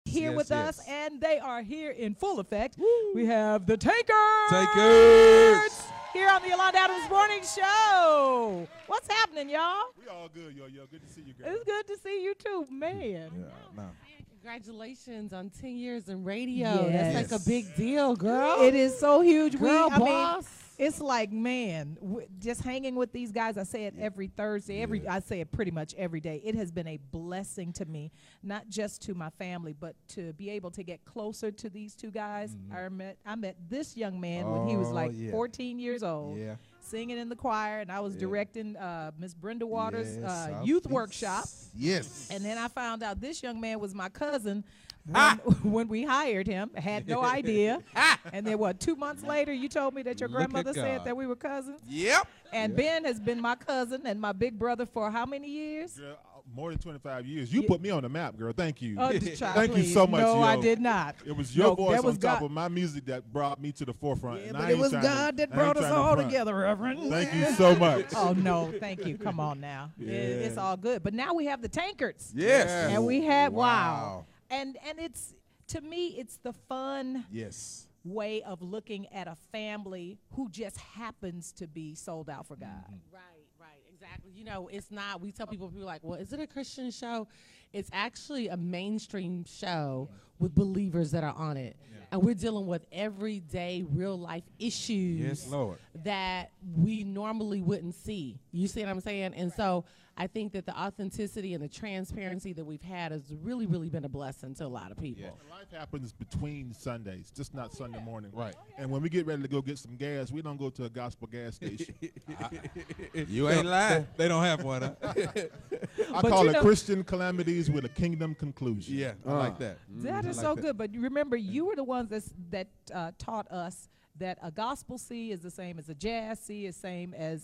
here yes, with us, yes. and they are here in full effect. We have the Tankers. Takers. Here on the Yolanda Adams Morning Show. What's happening, y'all? We all good, yo. Good to see you, girl. It's good to see you too, man. Yeah, no. Congratulations on 10 years in radio. Yes. That's like a big deal, girl. It is so huge. Girl I mean, boss. it's like, man, just hanging with these guys. I say it every Thursday. I say it pretty much every day. It has been a blessing to me, not just to my family, but to be able to get closer to these two guys. I met this young man when he was like 14 years old. Yeah. Singing in the choir, and I was directing Miss Brenda Waters' Yes, youth workshop. Yes. And then I found out this young man was my cousin when we hired him. I had no idea. And then 2 months later, you told me that your Look grandmother at said God. that we were cousins. Yep. And Ben has been my cousin and my big brother for how many years? Girl, more than 25 years. You put me on the map, girl. Thank you. Thank you so much, No, yo. I did not. It was your No, voice that was on top God. of my music that brought me to the forefront. Yeah, and but I it ain't was trying God that I ain't brought us trying to all front. together, Reverend. Thank you so much. Oh, no, thank you. Come on now. It's all good. But now we have the Tankers. Yes. And we had, wow. Wow. And it's, to me, it's the fun Yes. way of looking at a family who just happens to be sold out for God. Right, exactly. You know, it's not, we tell people like, well, is it a Christian show? It's actually a mainstream show with believers that are on it. And we're dealing with everyday real life issues Yes, Lord. that we normally wouldn't see. You see what I'm saying? And so I think that the authenticity and the transparency that we've had has really, really been a blessing to a lot of people. Life happens between Sundays, just not Sunday morning. Right. And when we get ready to go get some gas, we don't go to a gospel gas station. You ain't lying. They don't have one. Huh? I But call you it know- Christian calamities with a kingdom conclusion. Yeah, I like that. That is I like so that. good. But you remember, you were the ones that taught us that a gospel C is the same as a jazz C, is same as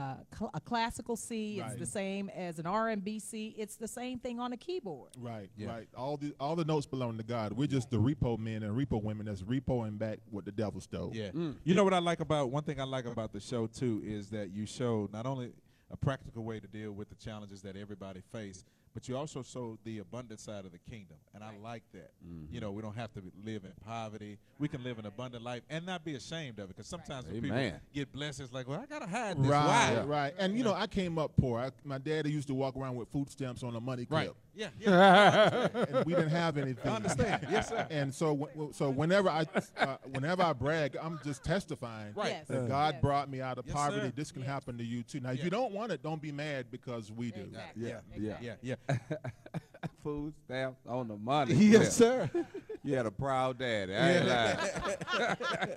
a classical C. It's Right. the same as an R&B C. It's the same thing on a keyboard. Right, Yeah. right. All the notes belong to God. We're just the repo men and repo women that's repoing back what the devil stole. Yeah. You know what I like about, one thing I like about the show too is that you show not only a practical way to deal with the challenges that everybody face, but you also show the abundant side of the kingdom. And I like that. You know, we don't have to live in poverty. We can live an abundant life and not be ashamed of it. Because sometimes when people Amen. get blessed, it's like, well, I got to hide this. Right, Why? right. And you know, I came up poor. My daddy used to walk around with food stamps on a money clip. Right. Yeah. Yeah. And we didn't have anything. I understand. Yes, sir. And so, whenever I brag, I'm just testifying Right. Yes. that God Yes. brought me out of Yes, poverty. sir. This can happen to you too. Now, if Yeah. you don't want it, don't be mad because we do. Exactly. Yeah. Yeah. Food stamps on the money. Yes, sir. You had a proud daddy. I ain't lying.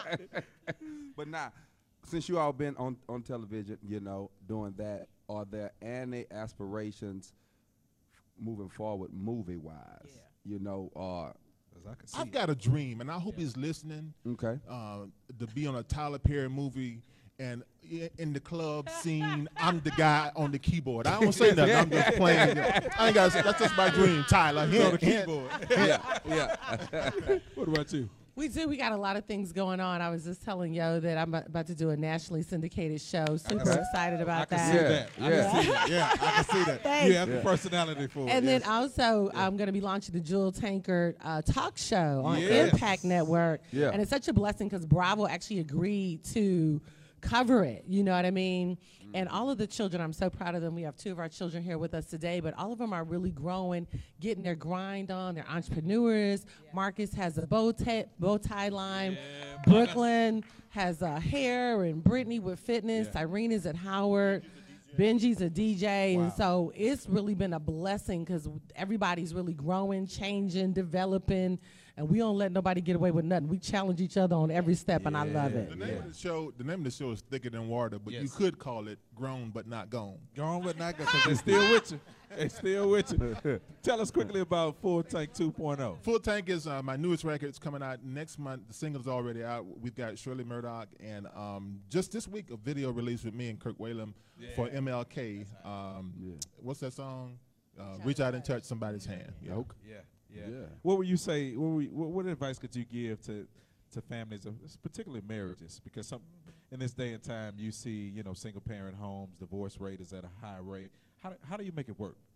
But now, since you all been on television, you know, doing that, are there any aspirations moving forward, movie-wise? Yeah. You know, I can see I've got a dream, and I hope he's listening. okay. To be on a Tyler Perry movie, and in the club scene, I'm the guy on the keyboard. I don't say nothing. I'm just playing. I ain't got. That's just my dream, Tyler. on the Hint, hint. keyboard. Yeah. What about you? We do. We got a lot of things going on. I was just telling Yo that I'm about to do a nationally syndicated show. Super excited I about can that. see Yeah. that. I Yeah. can see that. Yeah, I can see that. Thanks. You have the personality for it. And yes. then also, I'm going to be launching the Jewel Tankard talk show on Yes. Impact Network. Yeah. And it's such a blessing because Bravo actually agreed to cover it. You know what I mean? And all of the children, I'm so proud of them. We have 2 of our children here with us today, but all of them are really growing, getting their grind on. They're entrepreneurs. Marcus has a bow tie line. Brooklyn has hair, and Brittany with fitness. Irene is at Howard. Benji's a DJ, and so it's really been a blessing because everybody's really growing, changing, developing, and we don't let nobody get away with nothing. We challenge each other on every step, and I love it. The name of the show is Thicker Than Water, but you Yes. could call it Grown But Not Gone. Gone but not gone, 'cause they still with you. They still with you. Tell us quickly about Full Tank 2.0. Full Tank is my newest record. It's coming out next month. The single's already out. We've got Shirley Murdoch, and just this week a video released with me and Kirk Whalum for MLK. What's that song? Reach Out and Touch Somebody's Hand. Yeah. Yeah. Yeah. What would you say? What advice could you give to families, particularly marriages? Because in this day and time, you see, single parent homes, divorce rate is at a high rate. How do you make it work?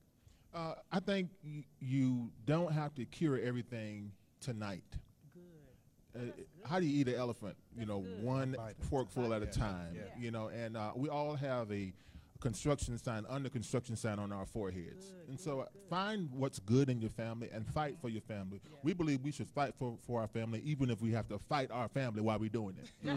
I think you don't have to cure everything tonight. How do you eat an elephant? One forkful at a time. Yeah. And we all have a under construction sign on our foreheads. And so find what's good in your family and fight for your family. Yeah. We believe we should fight for our family, even if we have to fight our family while we're doing it.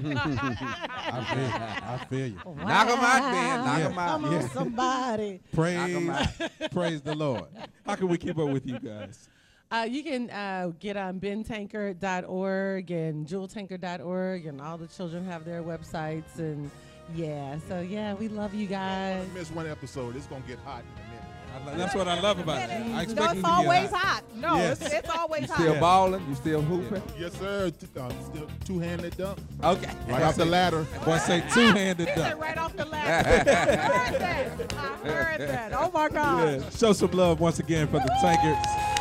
I feel you. Wow. Knock 'em out, man. Knock 'em out. Come on, somebody. Praise the Lord. How can we keep up with you guys? You can get on bentanker.org and jeweltanker.org, and all the children have their websites. And we love you guys. Don't miss one episode. It's going to get hot in a minute. That's what I love about it. I No, expect it it's to get always hot. hot. No, Yes. it's always You hot. still Yeah. balling? You still hooping? Yes, sir. Still two-handed dunk. Okay. Right off the ladder. Boy, say two-handed He said dunk. right off the ladder. I heard that. Oh my God. Yeah. Show some love once again for the Tankards.